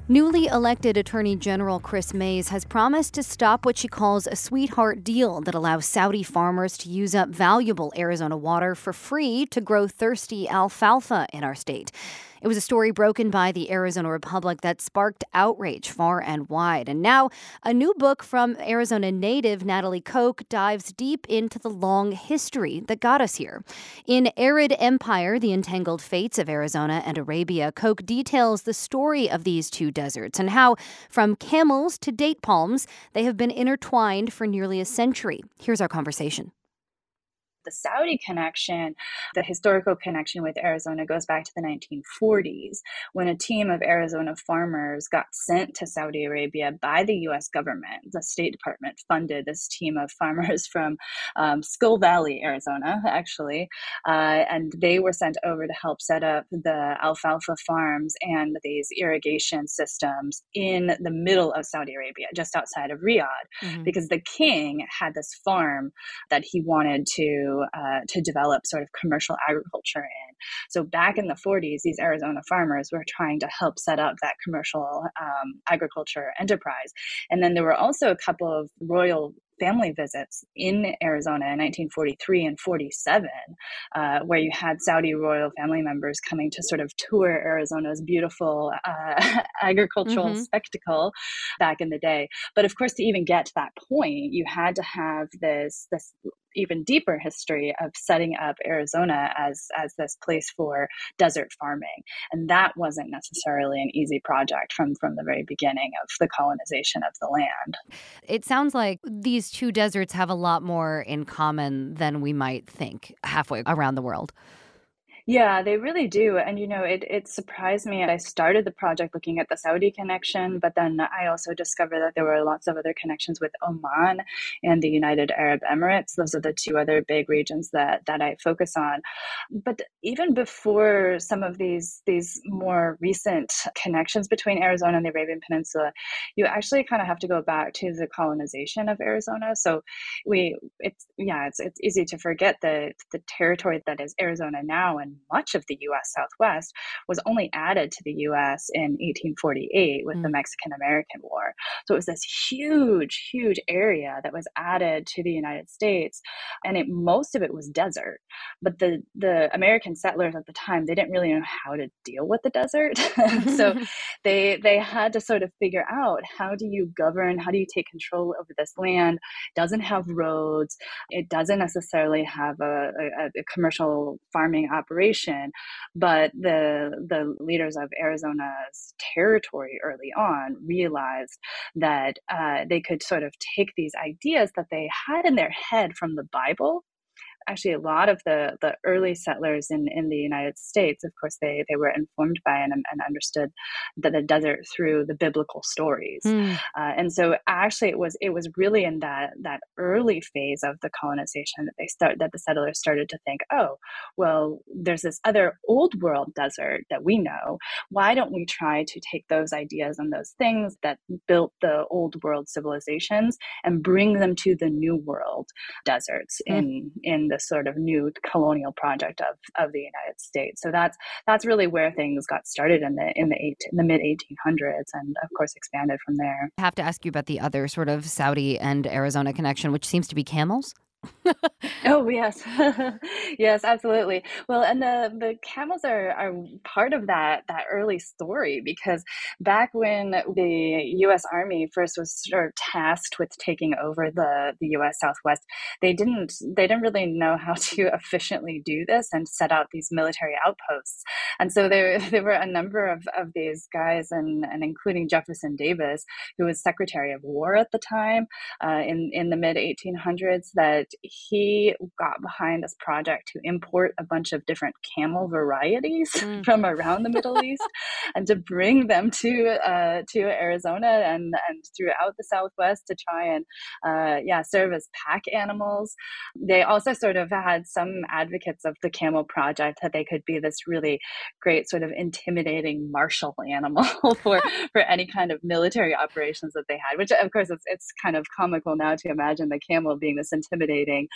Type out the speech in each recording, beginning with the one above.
Newly elected Attorney General Chris Mays has promised to stop what she calls a sweetheart deal that allows Saudi farmers to use up valuable Arizona water for free to grow thirsty alfalfa in our state. It was a story broken by the Arizona Republic that sparked outrage far and wide. And now a new book from Arizona native Natalie Koch dives deep into the long history that got us here. In Arid Empire, The Entangled Fates of Arizona and Arabia, Koch details the story of these two deserts and how, from camels to date palms, they have been intertwined for nearly a century. Here's our conversation. The Saudi connection, the historical connection with Arizona goes back to the 1940s when a team of Arizona farmers got sent to Saudi Arabia by the U.S. government. The State Department funded this team of farmers from Skull Valley, Arizona, actually, and they were sent over to help set up the alfalfa farms and these irrigation systems in the middle of Saudi Arabia, just outside of Riyadh, because the king had this farm that he wanted to develop sort of commercial agriculture in. So back in the 40s, these Arizona farmers were trying to help set up that commercial agriculture enterprise. And then there were also a couple of royal family visits in Arizona in 1943 and 47, where you had Saudi royal family members coming to sort of tour Arizona's beautiful agricultural spectacle back in the day. But of course, to even get to that point, you had to have this even deeper history of setting up Arizona as this place for desert farming. And that wasn't necessarily an easy project from the very beginning of the colonization of the land. It sounds like these two deserts have a lot more in common than we might think halfway around the world. Yeah, they really do. And, it surprised me. I started the project looking at the Saudi connection, but then I also discovered that there were lots of other connections with Oman and the United Arab Emirates. Those are the two other big regions that I focus on. But even before some of these more recent connections between Arizona and the Arabian Peninsula, you actually kind of have to go back to the colonization of Arizona. So it's easy to forget that the territory that is Arizona now and much of the U.S. Southwest was only added to the U.S. in 1848 with the Mexican-American War. So it was this huge, huge area that was added to the United States, and most of it was desert. But the American settlers at the time, they didn't really know how to deal with the desert. So they had to sort of figure out, how do you govern, how do you take control over this land? It doesn't have roads. It doesn't necessarily have a commercial farming operation, but the leaders of Arizona's territory early on realized that they could sort of take these ideas that they had in their head from the Bible. Actually, a lot of the early settlers in the United States, of course, they were informed by and understood the desert through the biblical stories. And so actually it was really in that early phase of the colonization that the settlers started to think, oh, well, there's this other old world desert that we know. Why don't we try to take those ideas and those things that built the old world civilizations and bring them to the new world deserts in the sort of new colonial project of the United States. So that's really where things got started in the mid 1800s, and of course expanded from there. I have to ask you about the other sort of Saudi and Arizona connection, which seems to be camels. Oh yes, yes, absolutely. Well, and the camels are part of that early story, because back when the U.S. Army first was sort of tasked with taking over the U.S. Southwest, they didn't really know how to efficiently do this and set out these military outposts, and so there were a number of these guys, and including Jefferson Davis, who was Secretary of War at the time, in the mid 1800s, that he got behind this project to import a bunch of different camel varieties from around the Middle East and to bring them to Arizona and throughout the Southwest to try and serve as pack animals. They also sort of had some advocates of the camel project that they could be this really great sort of intimidating martial animal for any kind of military operations that they had, which of course it's kind of comical now to imagine the camel being this intimidating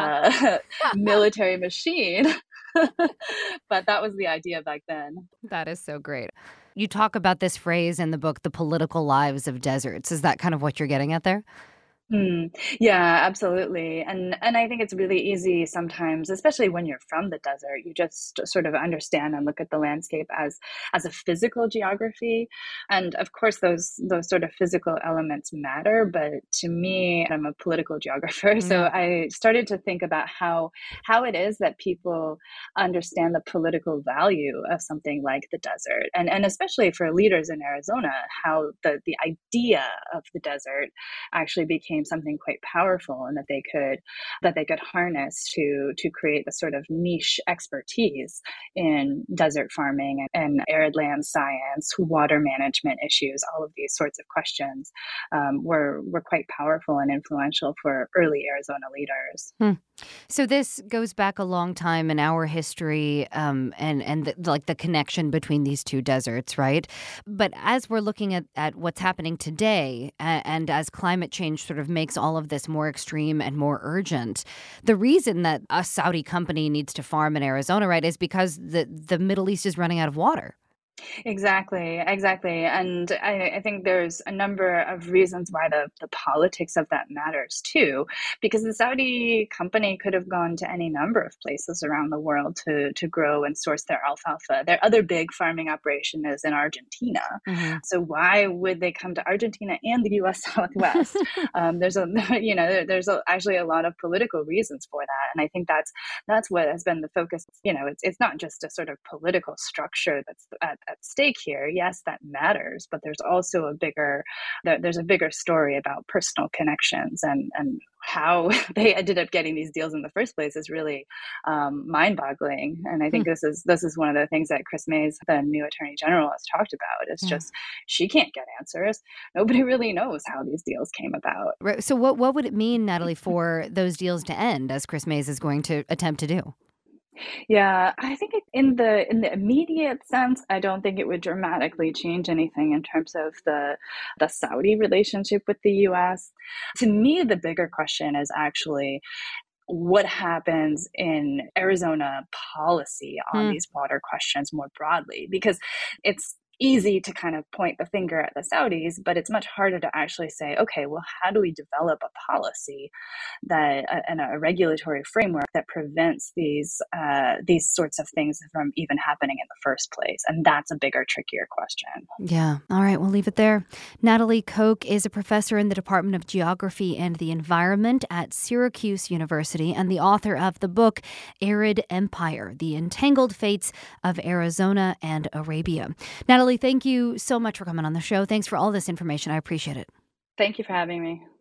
military machine. But that was the idea back then. That is so great. You talk about this phrase in the book, the political lives of deserts. Is that kind of what you're getting at there? Mm, yeah, absolutely. And I think it's really easy sometimes, especially when you're from the desert, you just sort of understand and look at the landscape as a physical geography. And of course those sort of physical elements matter, but to me, I'm a political geographer, so Yeah. I started to think about how it is that people understand the political value of something like the desert. And especially for leaders in Arizona, how the idea of the desert actually became something quite powerful and that they could harness to create the sort of niche expertise in desert farming and arid land science, water management issues. All of these sorts of questions were quite powerful and influential for early Arizona leaders. Hmm. So this goes back a long time in our history, and like the connection between these two deserts, right? But as we're looking at what's happening today, and as climate change sort of makes all of this more extreme and more urgent, the reason that a Saudi company needs to farm in Arizona, right, is because the Middle East is running out of water. Exactly, exactly. And I think there's a number of reasons why the politics of that matters too, because the Saudi company could have gone to any number of places around the world to grow and source their alfalfa. Their other big farming operation is in Argentina. Hmm. So why would they come to Argentina and the US Southwest? There's a actually a lot of political reasons for that. And I think that's what has been the focus. It's not just a sort of political structure that's at stake here. Yes, that matters, but there's a bigger story about personal connections and how they ended up getting these deals in the first place is really mind-boggling. And I think this is one of the things that Chris Mays, the new Attorney General, has talked about. It's Yeah. just she can't get answers. Nobody really knows how these deals came about. Right. So what would it mean, Natalie, for those deals to end, as Chris Mays is going to attempt to do? Yeah, I think in the immediate sense, I don't think it would dramatically change anything in terms of the Saudi relationship with the US. To me, the bigger question is actually what happens in Arizona policy on Hmm. these water questions more broadly, because it's easy to kind of point the finger at the Saudis, but it's much harder to actually say, okay, well, how do we develop a policy and a regulatory framework that prevents these sorts of things from even happening in the first place? And that's a bigger, trickier question. Yeah. All right. We'll leave it there. Natalie Koch is a professor in the Department of Geography and the Environment at Syracuse University and the author of the book Arid Empire: The Entangled Fates of Arizona and Arabia. Natalie, thank you so much for coming on the show. Thanks for all this information. I appreciate it. Thank you for having me.